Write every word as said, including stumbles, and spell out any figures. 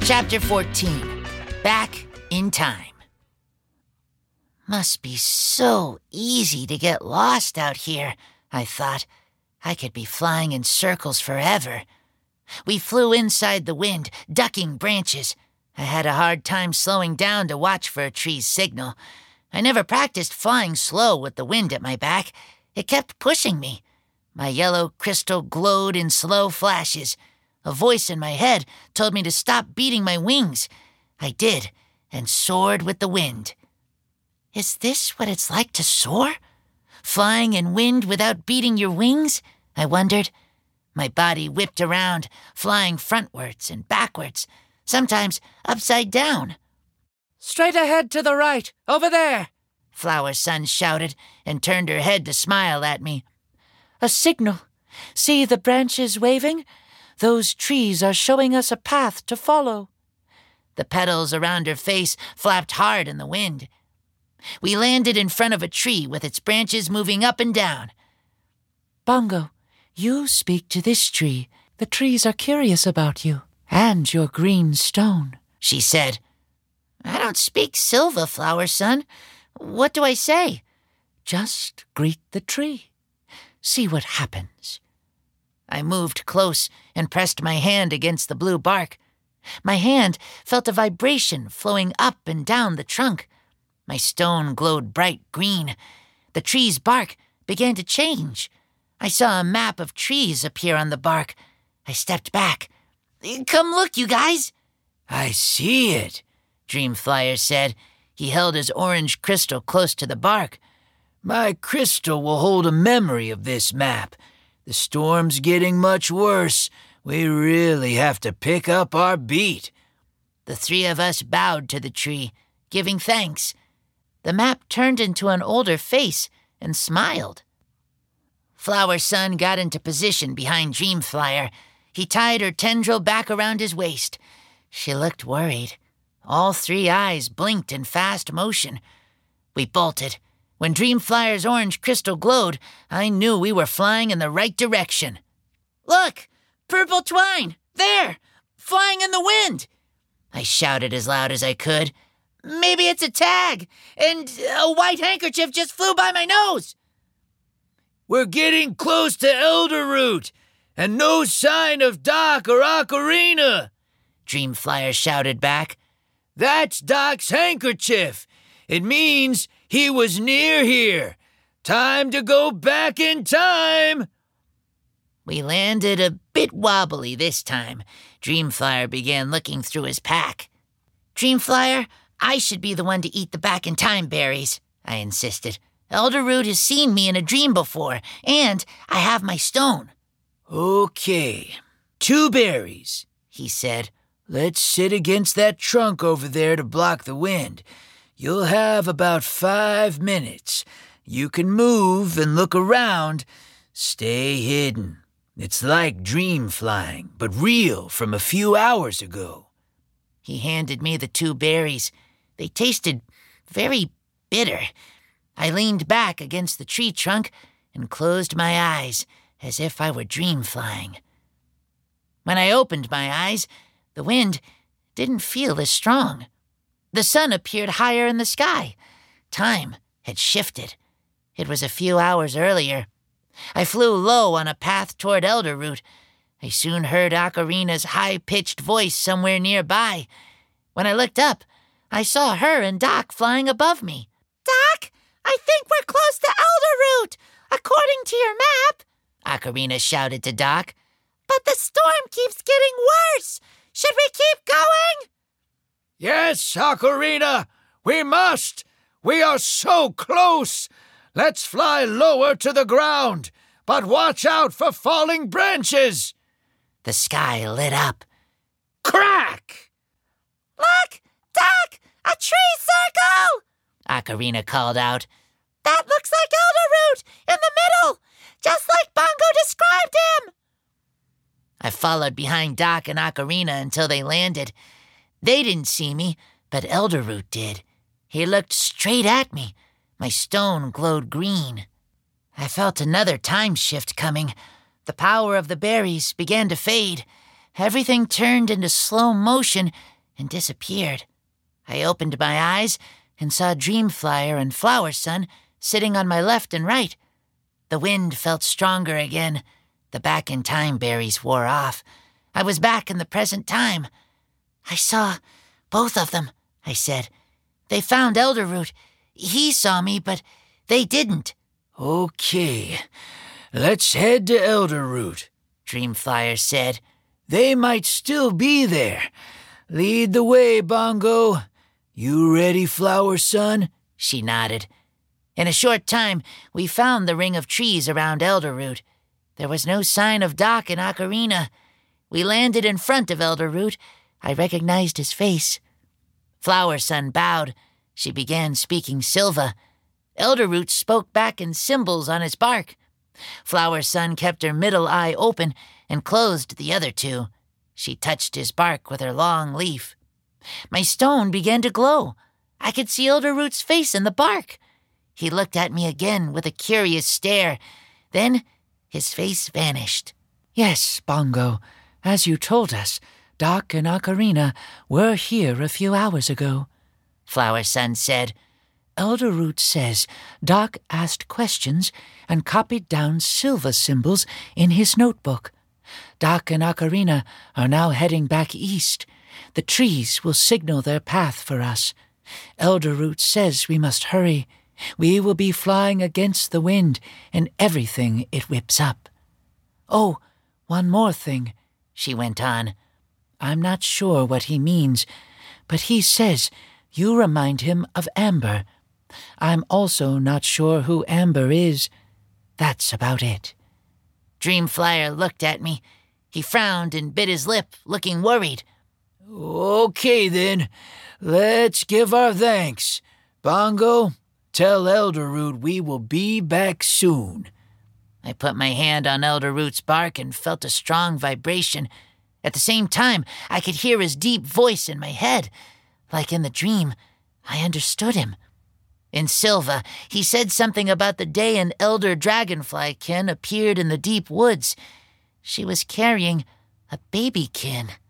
Chapter fourteen. Back in Time. Must be so easy to get lost out here, I thought. I could be flying in circles forever. We flew inside the wind, ducking branches. I had a hard time slowing down to watch for a tree's signal. I never practiced flying slow with the wind at my back. It kept pushing me. My yellow crystal glowed in slow flashes. A voice in my head told me to stop beating my wings. I did, and soared with the wind. Is this what it's like to soar? Flying in wind without beating your wings? I wondered. My body whipped around, flying frontwards and backwards, sometimes upside down. Straight ahead to the right, over there, Flower Sun shouted and turned her head to smile at me. A signal. See the branches waving? Those trees are showing us a path to follow. The petals around her face flapped hard in the wind. We landed in front of a tree with its branches moving up and down. Bongo, you speak to this tree. The trees are curious about you and your green stone, she said. I don't speak Silva, Flower Sun. What do I say? Just greet the tree. See what happens. I moved close and pressed my hand against the blue bark. My hand felt a vibration flowing up and down the trunk. My stone glowed bright green. The tree's bark began to change. I saw a map of trees appear on the bark. I stepped back. Come look, you guys. I see it, Dreamflyer said. He held his orange crystal close to the bark. My crystal will hold a memory of this map. The storm's getting much worse. We really have to pick up our beat. The three of us bowed to the tree, giving thanks. The map turned into an older face and smiled. Flower Sun got into position behind Dreamflyer. He tied her tendril back around his waist. She looked worried. All three eyes blinked in fast motion. We bolted. When Dreamflyer's orange crystal glowed, I knew we were flying in the right direction. Look! Purple twine! There! Flying in the wind! I shouted as loud as I could. Maybe it's a tag, and a white handkerchief just flew by my nose. We're getting close to Elderroot, and no sign of Doc or Ocarina, Dreamflyer shouted back. That's Doc's handkerchief. It means he was near here. Time to go back in time. We landed a bit wobbly this time. Dreamflyer began looking through his pack. Dreamflyer, I should be the one to eat the back-in-time berries, I insisted. Elderroot has seen me in a dream before, and I have my stone. Okay, two berries, he said. Let's sit against that trunk over there to block the wind. You'll have about five minutes. You can move and look around. Stay hidden. It's like dream flying, but real from a few hours ago. He handed me the two berries. They tasted very bitter. I leaned back against the tree trunk and closed my eyes as if I were dream flying. When I opened my eyes, the wind didn't feel as strong. The sun appeared higher in the sky. Time had shifted. It was a few hours earlier. I flew low on a path toward Elderroot. I soon heard Ocarina's high-pitched voice somewhere nearby. When I looked up, I saw her and Doc flying above me. Doc, I think we're close to Elderroot, according to your map, Ocarina shouted to Doc. But the storm keeps getting worse. Should we keep going? Yes, Ocarina, we must. We are so close. Let's fly lower to the ground, but watch out for falling branches. The sky lit up. Crack! Look, Doc, a tree circle! Ocarina called out. That looks like Elderroot in the middle, just like Bongo described him. I followed behind Doc and Ocarina until they landed. They didn't see me, but Elderroot did. He looked straight at me. My stone glowed green. I felt another time shift coming. The power of the berries began to fade. Everything turned into slow motion, and disappeared. I opened my eyes and saw Dreamflyer and Flower Sun sitting on my left and right. The wind felt stronger again. The back-in-time berries wore off. I was back in the present time. I saw both of them, I said. They found Elderroot. He saw me, but they didn't. Okay, let's head to Elderroot, Dreamflyer said. They might still be there. Lead the way, Bongo. You ready, Flower Sun? She nodded. In a short time, we found the ring of trees around Elderroot. There was no sign of Doc and Ocarina. We landed in front of Elderroot. I recognized his face. Flower Sun bowed. She began speaking Silva. Elderroot spoke back in symbols on his bark. Flower Sun kept her middle eye open and closed the other two. She touched his bark with her long leaf. My stone began to glow. I could see Elderroot's face in the bark. He looked at me again with a curious stare. Then his face vanished. Yes, Bongo, as you told us, Doc and Ocarina were here a few hours ago, Flower Sun said. Elderroot says Doc asked questions and copied down Silva symbols in his notebook. Doc and Ocarina are now heading back east. The trees will signal their path for us. Elderroot says we must hurry. We will be flying against the wind and everything it whips up. Oh, one more thing, she went on. I'm not sure what he means, but he says you remind him of Amber. I'm also not sure who Amber is. That's about it. Dreamflyer looked at me. He frowned and bit his lip, looking worried. Okay, then. Let's give our thanks. Bongo, tell Elderroot we will be back soon. I put my hand on Elderroot's bark and felt a strong vibration. At the same time, I could hear his deep voice in my head. Like in the dream, I understood him. In Silva, he said something about the day an elder dragonfly kin appeared in the deep woods. She was carrying a baby kin.